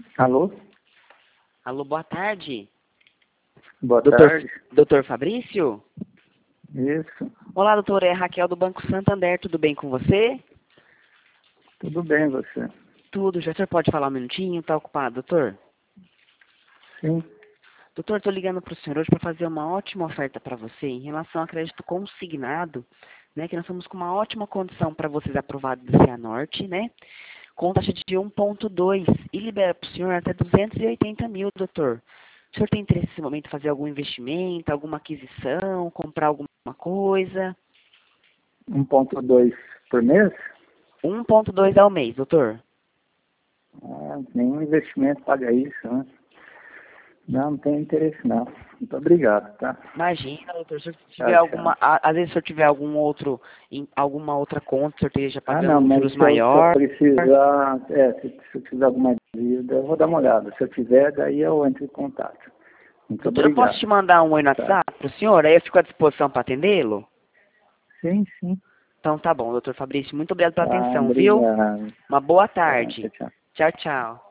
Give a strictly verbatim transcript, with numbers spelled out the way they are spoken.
Alô? Alô, boa tarde. Boa Doutor, tarde. doutor Fabrício? Isso. Olá, doutor. É Raquel do Banco Santander. Tudo bem com você? Tudo bem, você? Tudo. Já o senhor pode falar um minutinho? Está ocupado, doutor? Sim. Doutor, estou ligando para o senhor hoje para fazer uma ótima oferta para você em relação ao crédito consignado, né? Que nós estamos com uma ótima condição para vocês aprovados do Cianorte, né? Com taxa de um ponto dois e libera para o senhor até duzentos e oitenta mil, doutor. O senhor tem interesse nesse momento em fazer algum investimento, alguma aquisição, comprar alguma coisa? um ponto dois por mês? um ponto dois ao mês, doutor. Ah, nenhum investimento paga isso, né? Não, não tem interesse não. Muito obrigado, tá? Imagina, doutor, se o senhor tiver Tchau, tchau. alguma, a- às vezes se o senhor tiver algum outro, em alguma outra conta, o senhor esteja Ah, pagando não, um mas juros se eu, se eu maior. precisar, é, se, se eu tiver alguma dúvida, eu vou dar uma olhada. Se eu tiver, daí eu entro em contato. Muito Doutor, eu posso obrigado. te mandar um oi no Tá. WhatsApp para o senhor? Aí eu fico à disposição para atendê-lo? Sim, sim. Então tá bom, doutor Fabrício, muito obrigado pela Tá, atenção, viu? obrigado. Uma boa Tá, tchau, tarde. tchau. Tchau, tchau.